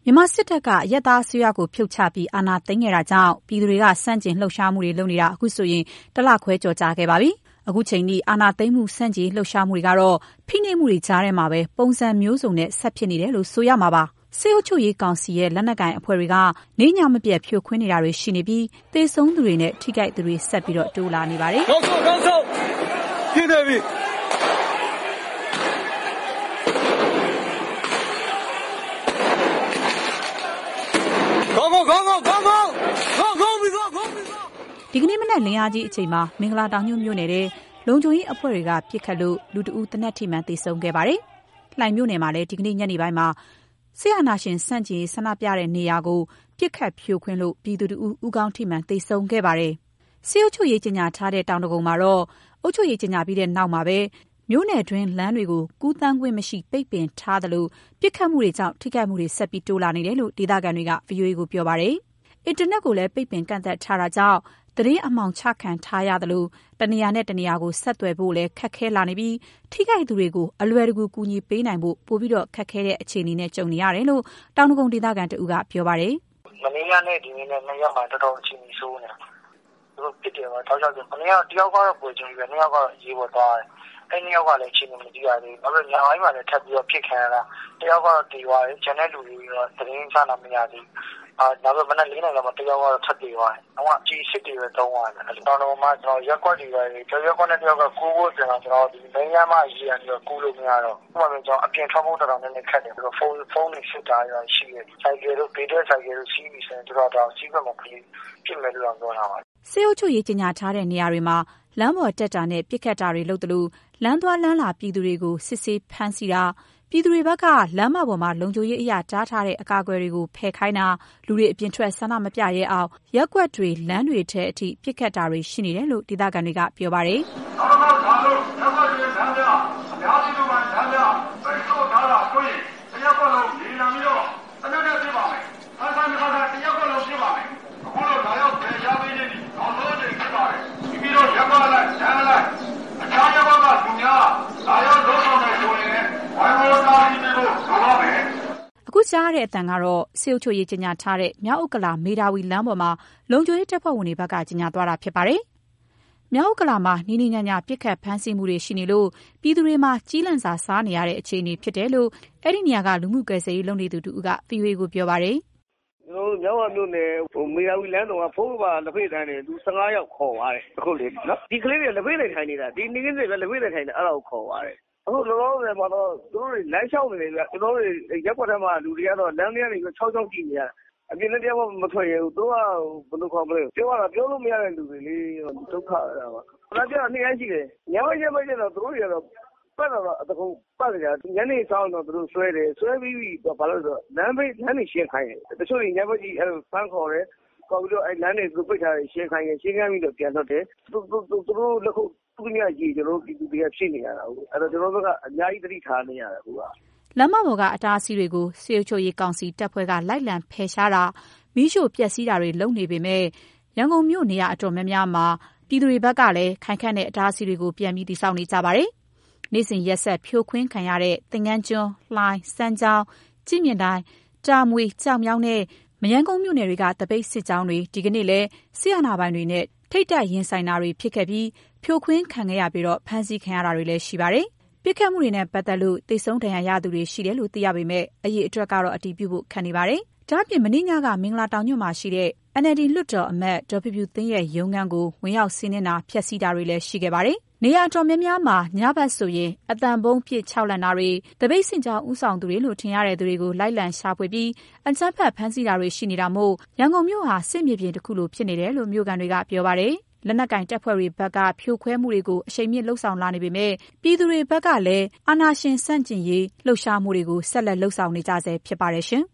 မြန်မာစစ်တပ်ကအရပ်သားအစိုးရကိုဖြုတ်ချပြီးအာဏာသိမ်းခဲ့တာကြောင့်ပြည်သူတွေကစန့်ကျင်လှုပ်ရှားမှုတွေလုပ်နေတာအခုဆိုရင်တစ်လခွဲကျော်ကြာခဲ့ပါပြီ။အခုချိန်ထိအာဏာသိမ်းမှုစန့်ကျင်လှုပ်ရှားမှုတွေကတော့ဖိနှိပ်မှုတွေကြားထဲမှာပဲပုံစံမျိုးစုံနဲ့ဆက်ဖြစ်နေတယ်လို့ဆိုရမှာပါ။စစ်အုပ်ချုပ်ရေးကောင်စီရဲ့လက်နက်ကိုင်အဖွဲ့တွေကနေညမပြတ်ဖြိုခွင်းနေတာတွေရှိနေပြီးသေဆုံးသူတွေနဲ့ထိခိုက်သူတွေဆက်ပြီးတိုးလာနေပါတယ်။高手听得ပြီဒီကနေ့မနက်လင်းအားကြီးအချိန်မှာမင်္ဂလာတောင်ညွန့်မြို့နယ်ထဲလုံခြုံရေးအဖွဲ့တွေကပစ်ခတ်လို့လူတဦးသေနတ်ထိမှန်သေဆုံးခဲ့ပါတယ်။လှိုင်မြို့နယ်မှာလည်းဒီကနေ့ညနေပိုင်းမှာဆရာနာရှင်စန့်ကျင်ဆန္ဒပြတဲ့နေရာကိုပစ်ခတ်ဖြိုခွင်းလို့ပြည်သူတဦးဦးခေါင်းထိမှန်သေဆုံးခဲ့ပါတယ်။စစ်အုပ်ချုပ်ရေးကြေညာထားတဲ့တောင်တကုံမှာတော့အုပ်ချုပ်ရေးကြေညာပြီးတဲ့နောက်မှာပဲမြို့နယ်တွင်းလမ်းတွေကိုကူးသန်းခွင့်မရှိပိတ်ပင်ထားတယ်လို့ပစ်ခတ်မှုတွေကြောင့်ထိခိုက်မှုတွေဆက်ပြီးတိုးလာနေတယ်လို့ဒေသခံတွေက VOA ကိုပြောပါတယ်။အင်တာနက်ကိုလည်းပိတ်ပင်ကန့်သတ်ထားတာကြောင့်သတင်းအမှောင်ချခံထားရတယ်လို့တနေရာနဲ့တနေရာကိုဆက်သွယ်ဖို့လည်းခက်ခဲလာနေပြီးထိခိုက်သူတွေကိုအလွယ်တကူကူညီပေးနိုင်ဖို့ပိုပြီးတော့ခက်ခဲတဲ့အခြေအနေနဲ့ကြုံနေရတယ်လို့တောင်တကုံဒေသခံတဦးကပြောပါတယ်။မနေ့ကနဲ့ဒီနေ့နဲ့နှစ်ရက်မှတော်တော်အခြေအနေဆိုးနေတာ။သူတို့ပြစ်တယ်တော့တောက်လျှောက်ဆိုမနေ့ကတယောက်ကတော့ပွဲချင်းပြီးနှစ်ယောက်ကတော့ရေးပေါ်သွားတယ်။အဲ့နှစ်ယောက်ကလည်းအခြေအနေမကြည့်ရသေးဘူး။နောက်ပြီးညပိုင်းမှာလည်းထပ်ပြီးတော့ဖြစ်ခံရတာတယောက်ကတော့တေသွားတယ်။ကျန်တဲ့လူတွေကတော့သတင်းချတာမရသေးဘူး။နောက်ပြီးမနေ့၄နိုင်လောက်မှတယောက်ကတော့ထပ်ပြေးသွားတယ်။တော့ကြီးစစ်တွေပဲတုံးသွားတယ်။တောင်တော်မှာကျွန်တော်ရက်ကွက်တွေပဲကျော်ရက်ကွက်နဲ့တယောက်ကကိုးဖို့ပြန်တော့ကျွန်တော်ဒီမင်းရမရေးရပြီးတော့ကိုးလို့မရတော့ဥပမာကျွန်တော်အပြင်ထွက်ဖို့တော်တော်နဲ့ခက်တယ်ပြီးတော့ဖုန်းတွေစစ်တာရရှိတယ်။ဆိုင်ကယ်တို့ဘေးတဲ့ဆိုင်ကယ်တို့စီးပြီးဆိုရင်ကျွန်တော်စီးဘက်မှာပြင်မယ်လို့ပြောတာပါ။စစ်အုပ်ချုပ်ရေးကြေညာထားတဲ့နေရာတွေမှာလမ်းပေါ်တက်တာနဲ့ပြစ်ခတ်တာတွေလုပ်တယ်လို့လမ်းသွားလမ်းလာပြည်သူတွေကိုစစ်ဆေးဖမ်းဆီးတာပြည်သူတွေဘက်ကလမ်းမပေါ်မှာလုံခြုံရေးအရာတားထားတဲ့အကာအကွယ်တွေကိုဖယ်ခိုင်းတာလူတွေအပြင်ထွက်ဆန္ဒမပြရဲအောင်ရက်ကွက်တွေလမ်းတွေထဲအထိပြစ်ခတ်တာတွေရှိနေတယ်လို့ဒေသခံတွေကပြောပါတယ်။နောက်တော့ဒါလို့ရက်ကွက်တွေလမ်းပြအများကြီးတို့ကလမ်းပြပိတ်ဆို့ထားတာတွေ့ရင်တရက်ကွက်လုံးနေလာပြီးတော့တနေ့နဲ့ပြပါမယ်။အားဆိုင်မှာတရက်ကွက်လုံးပြပါမယ်။အခုတော့ဒါရောက်ပြန်ရပေးနေပြီ။နောက်ဆုံးချိန်ပြပါမယ်။ပြီးတော့ရက်ကွက်လိုက်လမ်းလိုက်အခြားရက်ကွက်ကလူများဒါရောက်လုံးဆောင်နေဆိုရင်ဝိုင်းဝန်းသားပြီးလို့ဆိုပါမယ်။အခုကြားရတဲ့အတန်ကတော့စစ်အုပ်ချုပ်ရေးကြေညာထားတဲ့မြောက်ဥက္ကလာမေဒါဝီလမ်းပေါ်မှာလုံခြုံရေးတပ်ဖွဲ့ဝင်တွေဘက်ကကြေညာသွားတာဖြစ်ပါတယ်။မြောက်ဥက္ကလာမှာနီးနီးညံ့ညံ့ပြစ်ခတ်ဖမ်းဆီးမှုတွေရှိနေလို့ပြည်သူတွေမှာကြီးလန့်စာစားနေရတဲ့အခြေအနေဖြစ်တယ်လို့အဲ့ဒီနေရာကလူမှုကွယ်ဆယ်ရေးလုပ်နေသူတူက VOA ကိုပြောပါတယ်။ကျွန်တော်မြောက်ဝမြို့နယ်မေဒါဝီလမ်းတော်ကဖုန်းပါလက်ဖေးတန်းနေသူ15ယောက်ခေါ်သွားတယ်အခုလေနော်ဒီကလေးတွေလက်ဖေးနဲ့ထိုင်နေတာဒီနေကင်းတွေပဲလက်ဖေးနဲ့ထိုင်နေအဲ့ဒါကိုခေါ်သွားတယ်အခုလောလောဆယ်မှာတော့သူတို့တွေလမ်းလျှောက်နေတယ်ဗျကျွန်တော်တို့ရက်ကွက်ထဲမှာလူတွေကတော့လမ်းထဲကနေ6ချောင်းကြည့်နေရအပြင်နဲ့တရားမထွက်ရဘူးသူကဘယ်လိုခေါ်မလဲပြောလို့မရတဲ့လူတွေလေဒုက္ခရတာပါခဏကြာ2ရက်ရှိတယ်ညမရက်မရက်တော့သူတို့တွေကတော့ပတ်တော့အတကုံပတ်ကြတယ်ညနေဆောင်တော့သူတို့ဆွဲပြီးဘာလို့ဆိုတော့လမ်းတွေရှင်းခိုင်းတယ်တချို့ညဘက်ကြီးအဲ့ဖမ်းခေါ်တယ်ခေါ်ပြီးတော့အဲ့လမ်းတွေသူပိတ်ထားတယ်ရှင်းခိုင်းပြီးတော့ပြန်ထွက်တယ်သူတို့လက်ခုပ်သူများကြီးကျွန်တော်ပြည်သူတွေကဖြစ်နေရတာဟုတ်အဲ့တော့ကျွန်တော်တို့ကအများကြီးသတိထားနေရတယ်ဟုတ်ကလမ်းမပေါ်ကအတားအဆီးတွေကိုစစ်အုပ်ချုပ်ရေးကောင်စီတပ်ဖွဲ့ကလိုက်လံဖယ်ရှားတာမီးရှို့ပျက်စီးတာတွေလုပ်နေပေမဲ့ရန်ကုန်မြို့နေရာအတော်များများမှာပြည်သူတွေဘက်ကလည်းခိုင်ခန့်တဲ့အတားအဆီးတွေကိုပြန်ပြီးတည်ဆောက်နေကြပါတယ်။နေ့စဉ်ရက်ဆက်ဖြိုခွင်းခံရတဲ့သင်္ကန်းကျွန်း၊လှိုင်၊စမ်းချောင်း၊ကြည့်မြင်တိုင်း၊တာမွေ၊ကြောက်မြောင်းနဲ့မရမ်းကုန်းမြို့နယ်တွေကတပိတ်စစ်ကြောင်းတွေဒီကနေ့လည်းစစ်အာဏာပိုင်တွေနဲ့ထိတ်တိုက်ရင်ဆိုင်တာတွေဖြစ်ခဲ့ပြီးဖြိုခွင်းခံခဲ့ရပြီးတော့ဖမ်းဆီးခံရတာတွေလည်းရှိပါတယ်။ပြစ်ခတ်မှုတွေနဲ့ပတ်သက်လို့သေဆုံးဒဏ်ရာရသူတွေရှိတယ်လို့သိရပေမဲ့အရေးအတွက်ကတော့အတည်ပြုဖို့ခက်နေပါတယ်။ဒါ့အပြင်မင်းညကမင်္ဂလာတောင်ညွန့်မှာရှိတဲ့ NLD လွှတ်တော်အမတ်ဒေါ်ဖြူဖြူသိန်းရဲ့ရုံးခန်းကိုဝင်ရောက်စီးနင်းတာဖျက်ဆီးတာတွေလည်းရှိခဲ့ပါတယ်။နေရာတော်များများမှာညဘက်ဆိုရင်အတန်ပုံးပစ်6လန့်တာတွေတပိတ်စင်ကြောင်းဥဆောင်သူတွေလို့ထင်ရတဲ့သူတွေကိုလိုက်လံရှာဖွေပြီးအကြမ်းဖက်ဖမ်းဆီးတာတွေရှိနေတာမို့ရန်ကုန်မြို့ဟာစစ်မြေပြင်တစ်ခုလိုဖြစ်နေတယ်လို့မြို့ကန်တွေကပြောပါတယ်။လက်နက်ကင်တပ်ဖွဲ့တွေဘက်ကဖြိုခွဲမှုတွေကိုအရှိန်မြင့်လှုပ်ဆောင်လာနေပေမဲ့ပြည်သူတွေဘက်ကလည်းအာဏာရှင်ဆန့်ကျင်ရေးလှုပ်ရှားမှုတွေကိုဆက်လက်လှုပ်ဆောင်နေကြဆဲဖြစ်ပါတယ်ရှင်။